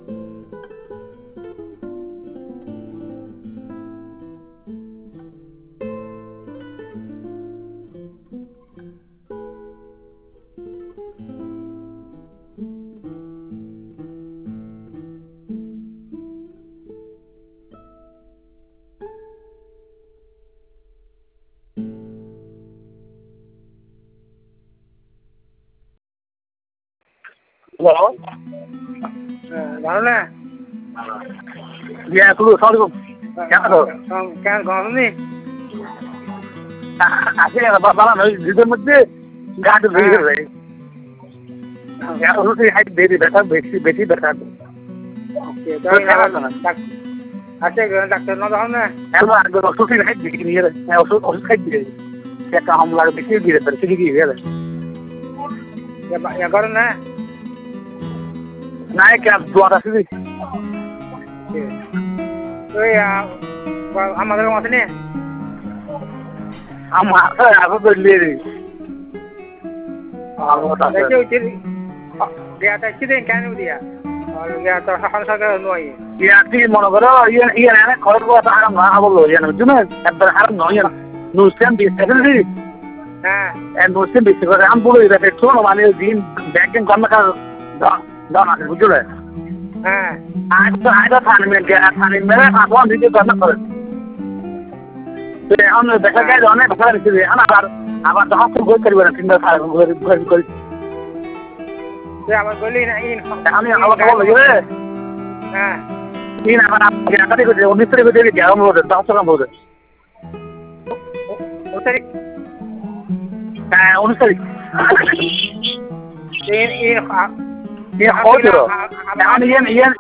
Hello? Varone? Yeah, hello, Assalamualaikum. Can Gorni? Ashe bala no jider মধ্যে গাড বেরিয়ে যায় ya ওই হাইট বেরি ব্যথা বেশি ব্যথা Okay, আছে ডাক্তার না দাও না এলো আর ওষুধ হাইট বেশি নিয়ে ওষুধ খাই দিয়ে একটা হামলা বেশি দিয়ে তার কি দিয়ে গেল ya করো না না কি দোয়া আছে ওই আমাদের মত নেই আমার আগে বললি দেখো উচিত দিয়া তা কি দেন কেন দিয়া আর ইয়া তো সংসার নয় ইয়াতি মনে করো ইয়া না খরচ কথা হারাম না বললো জানো তুমি একবার হারাম নয় নুসকান বিস্তারিত হ্যাঁ নুসকান বিস্তারিত আমি বলি এটা একটু মানে দিন ব্যাংকিং কর্মকা দাও না বুঝছো হ্যাঁ আজ থানে মেরে আপন দিতে কর্ম করে তো এখন দেখা যায় অনেক ভালো দিচ্ছে আবার যখন ঘুরে করবে না তিনবার ঘুরে করি আবার বলি না আমি আমার খবর লাগে হ্যাঁ তিন আবার আগে করে 19 তারিখ করে গেলাম বলতে 10 টাকা বলতে ও তারিখ হ্যাঁ 19 তারিখ এই ये हो जो यानी ये